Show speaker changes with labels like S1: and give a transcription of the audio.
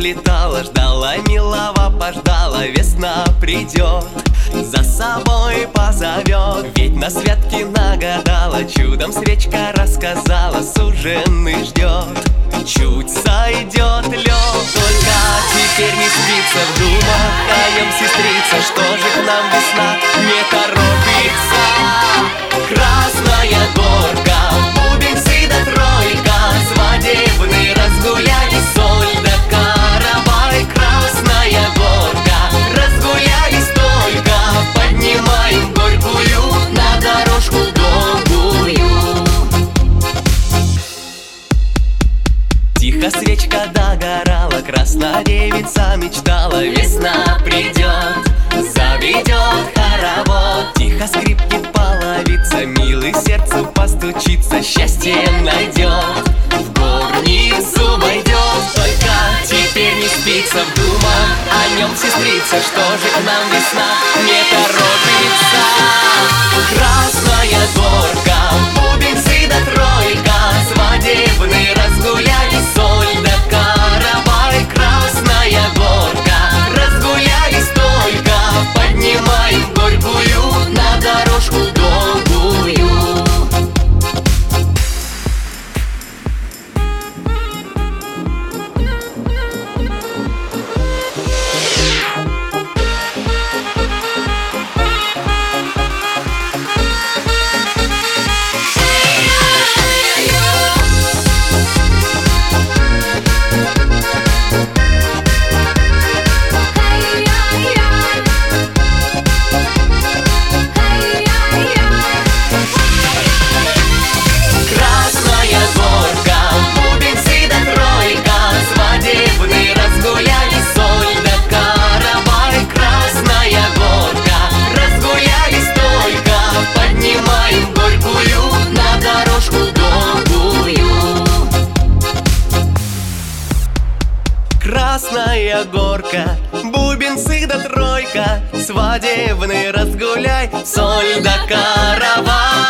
S1: заплетала, ждала, милого пождала. Весна придет, за собой позовет, ведь на святке нагадала. Чудом свечка рассказала, суженый ждет. Чуть сойдет лед, только теперь не спится в думах о нем сестрица. Что же к нам весна не торопится? Красная горка, бубенцы да тройка, свадебный разгулялись, соль да каравай. Красная горка, разгулялись только, поднимаем горькую на дорожку долгую. Тихо свечка догорала, красная девица мечтала. Весна придет, заведет хоровод, тихо скрипнет половица, милый сердцу постучится, счастье найдет, в горницу войдет. Только теперь не спится в думах о нем сестрица. Что же к нам весна не торопится? Красная горка, бубенцы да тройка, свадебный разгулялись, соль да каравай. Красная горка, разгулялись только, поднимаем горькую на дорожку долгую. Красная горка, бубенцы да тройка, свадебный разгуляй, соль да каравай.